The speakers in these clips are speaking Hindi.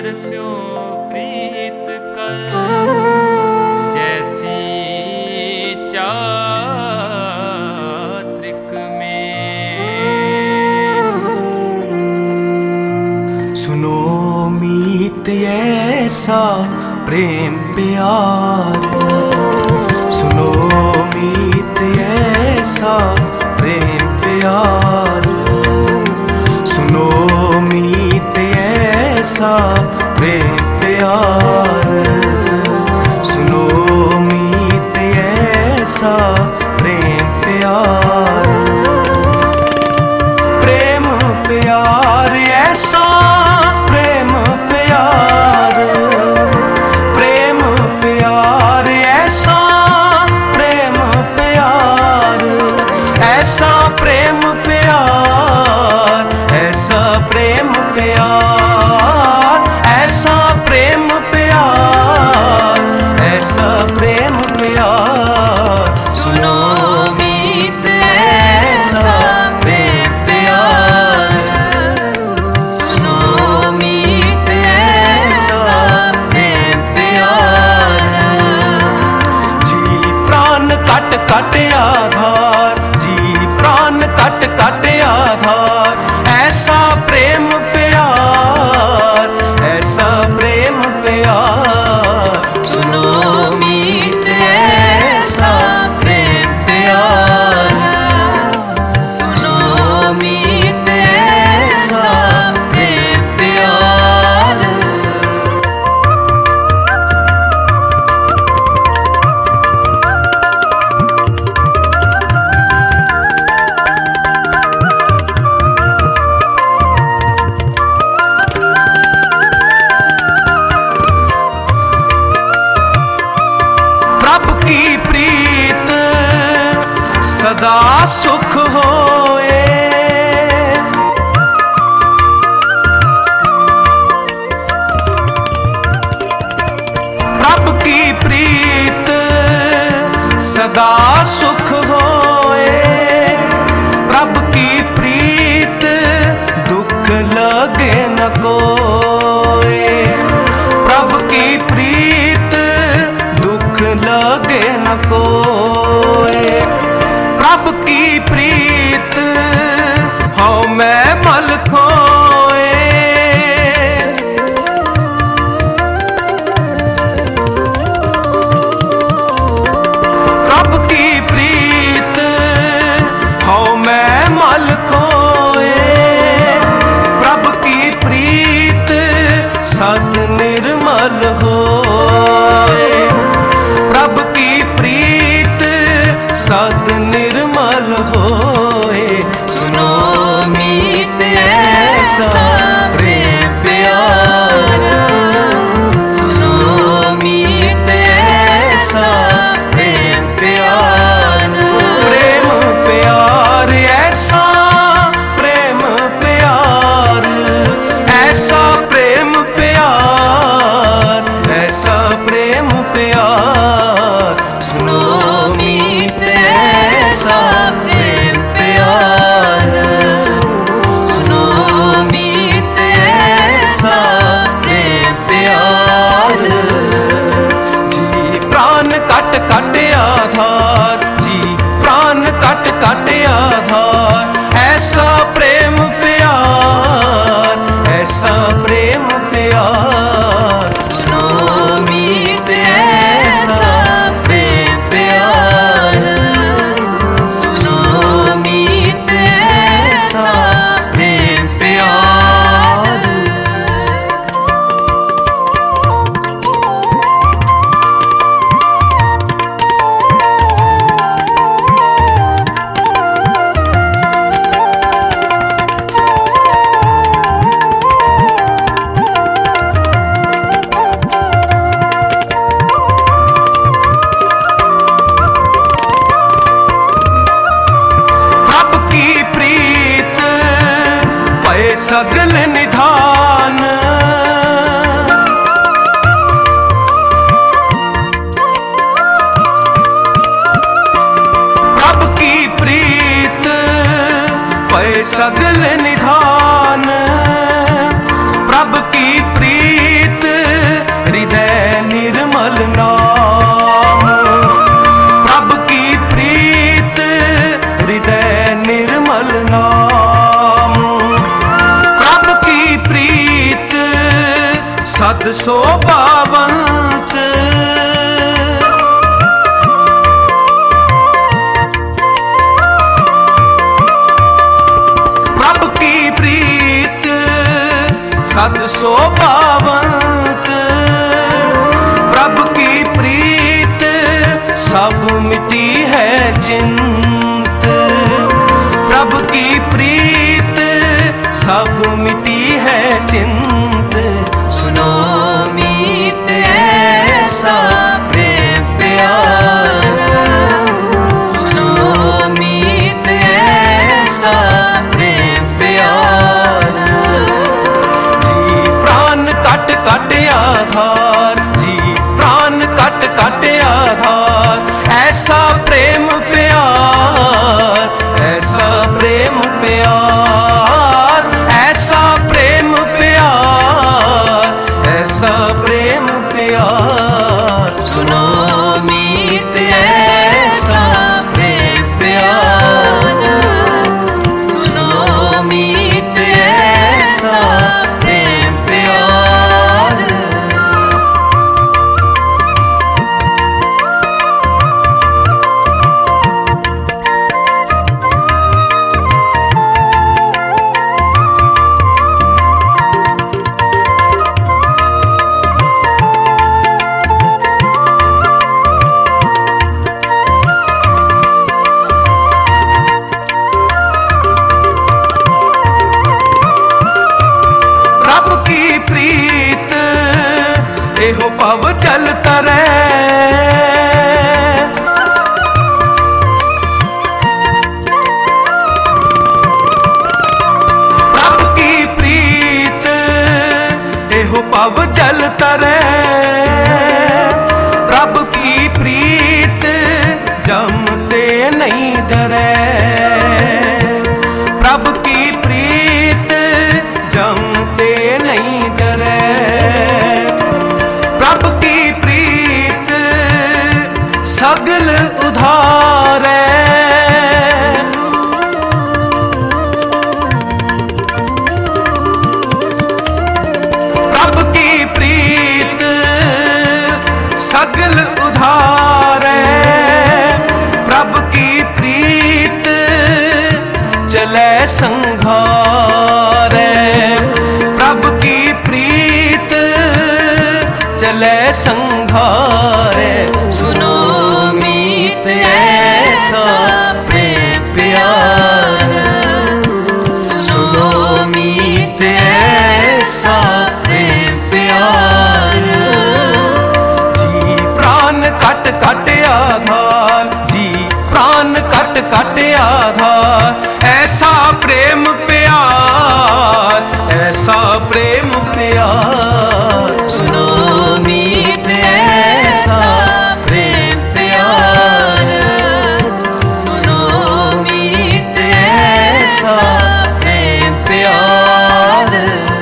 बरस्यो प्रीत कल, जैसी चात्रिक में। सुनो मीत ऐसा प्रेम प्यार, सुनो मीत ऐसा प्रेम प्यार, सुनो मीत ऐसा प्रेम प्यार, सुनो मीत ऐसा प्रेम प्यार। प्रेम प्यार ऐसा प्रेम प्यार, प्रेम प्यार ऐसा प्रेम प्यार, ऐसा प्रेम प्यार, ऐसा प्रेम प्यार, ऐसा प्रेम प्यार, ऐसा प्रेम प्यार। सुनो मीत ऐसा प्रेम प्यार, सुनो मीत ऐसा प्रेम प्यार। जी प्राण कट कट आधार, जी प्राण कट कट आधार, ऐसा प्रेम प्यार, ऐसा प्रेम प्यार। सुनो मीत ऐसा प्रेम प्यार, सुनो मीत ऐसा प्रेम प्यार। प्रभु की प्रीत सदा सुख होए, प्रभु की प्रीत सदा सुख होए, प्रभु की प्रीत दुख लगे न कोई, प्रभु की प्रीत दुख लगे न कोई। प्रभु की प्रीत हूँ मैं मल खोए, प्रभु की प्रीत हूँ मैं मल खोए, प्रभु की प्रीत सत निर्मल होए, प्रभु की प्रीत सद निर्मल होए। सुनो मीत ऐसा प्रेम प्यार, सुनो मीत ऐसा प्रेम प्यार। प्रेम प्यार ऐसा प्रेम प्यार, ऐसा प्रेम प्यार, ऐसा प्रेम प्यार। सुनो मीत ऐसा प्रेम प्यार, सुनो मीत ऐसा प्रेम प्यार। जी प्राण कट कट आधार, जी प्राण कट कट आधार, ऐसा प्रेम प्यार, ऐसा प्रेम प्यार। सुनो मीत ऐसा प्रेम प्यार, सुनो मीत ऐसा प्रेम प्यार। प्रभु की प्रीत पए सगल निधान, प्रभु की प्रीत पए सगल निधान, प्रभु की प्रीत सद शोभावंत प्रभु की प्रीत सद शोभावंत प्रभु की प्रीत सब मिटी है चिंत प्रभु की प्रीत सब मिटी है चिंत सुनो मीत ऐसा प्रेम प्यारा सुनो मीत ऐसा प्रेम प्यारा जी प्राण कट कट आधार जी प्राण कट कट आधार ऐसा प्रेम प्यार ऐसा प्रेम प्यार ऐसा प्रेम प्यार ऐसा प्रेम प्यार सुनो मीत ऐसा प्रेम प्यार सुनो मीत ऐसा प्रेम प्यार एहो पव जल तरै प्रभु की प्रीत एहो पव जल तरै प्रभु की प्रीत जमते नहीं डरै प्रभु की प्रीत जमते नहीं डरै प्रभु की प्रीत सगल उधार प्रभु की प्रीत सगल उधार प्रभु की प्रीत चले संघार प्रभु की प्रीत चले संघार सुनो मीत ऐसा प्रेम प्यार सुनो मीत ऐसा प्रेम प्यार जी प्राण कट कट आधार जी प्राण कट कट आधार ऐसा प्रेम प्यार ऐसा प्रेम प्यार सुनो मीत ऐसा प्रेम प्यार सुनो मीत ऐसा प्रेम प्यार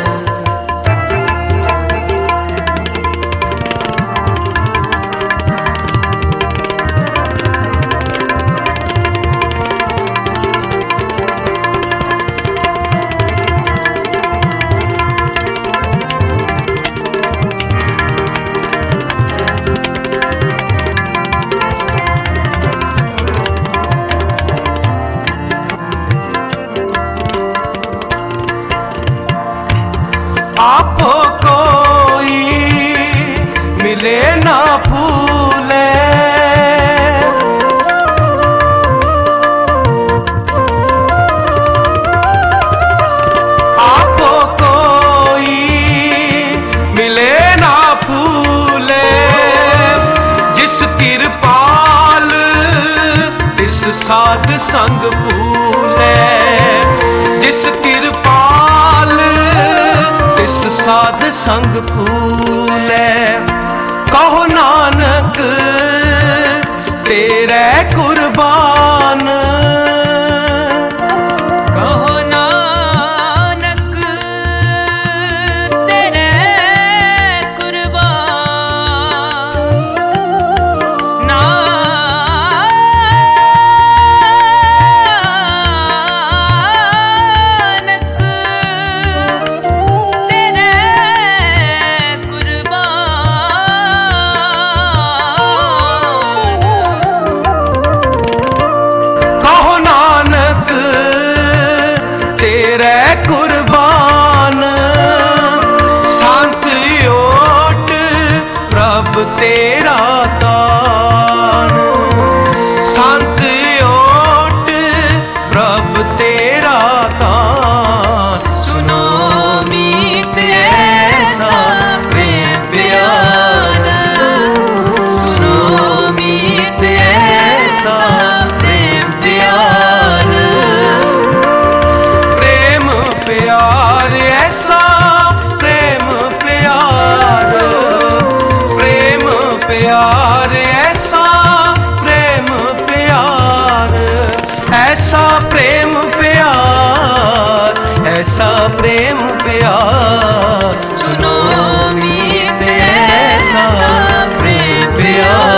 आपो कोई मिले ना भूले आपो कोई मिले ना भूले जिस कृपाल तिस साध संग फूले जिस कृपाल तिस साध संग फूले कहो नानक तेरे कुर्बान कहो नानक तेरे कुर्बान नानक तेरे ऐसा प्रेम प्यार, सुनो मीत ऐसा प्रेम प्यार।